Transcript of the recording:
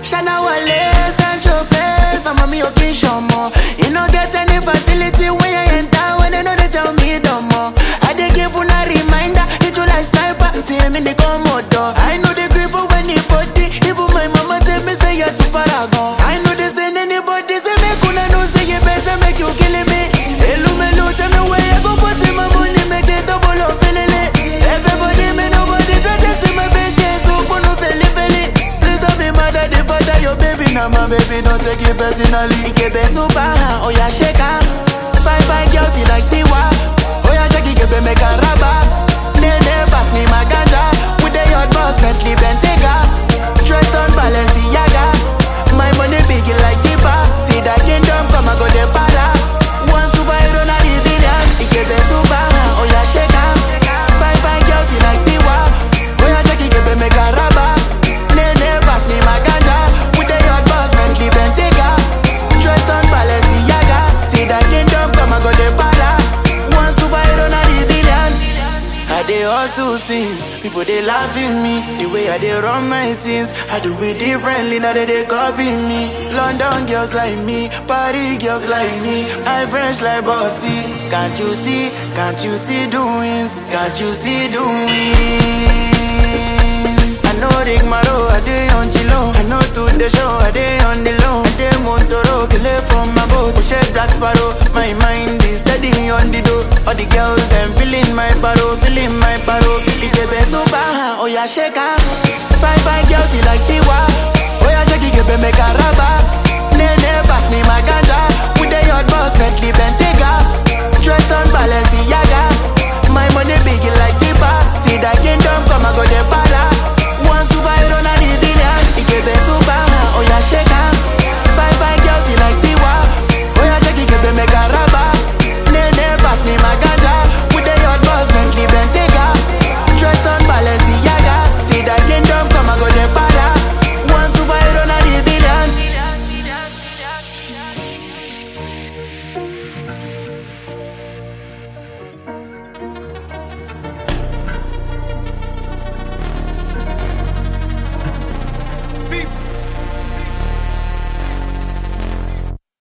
Shana Wale, Sancho Pez, I'm a me occasion more. You no get any facility when you enter, when they know they tell me no more. I dey give una reminder, hit you like sniper, see him in the Komodo. I know the grip when he body, even my mama tell me say you're too far gone. I know they send anybody, say make una know say you better make you killing me. Hello, tell me where you go put in my money, make it double up, feeling it. Everybody, me nobody, try to see my patience, so no feli. Please don't be mad at the father, your baby, now my baby, don't take it personally. Ikebe super, oh yeah, shake her. Five girls, you like Tiwa. Oh yeah, shake it, make a rubber. Nene, pass me my ganja. With the hot boss, Bentley, Bentayga. Dressed on Balenciaga. My money big like Tipa. See that kingdom, come and go the para. One superhero, not the villain. Ikebe super, oh yeah, shake her. Five girls, you like Tiwa. Oh yeah, shake it, make a rubber. Nene, pass me my ganja. With the hot boss, Bentley, Bentayga. Dressed on Balenciaga. See that kingdom, come and go the para. One superhero, not the villain. I dey hustle since people they laugh at me. The way I dey run my things, I do it differently. Now they copy me. London girls like me, Paris girls like me. I French like Botti. Can't you see doings? Can't you see doings? I know Rick Maro, I dey on Chilo. I know to the show, I dey on the low. I dey Montoro, kill it from my boat. Push it Jack Sparrow, my mind is steady on the door. All the girls them feeling my paro, feeling my paro. Ikebe super, oh yeah, shake her. Five girls, you like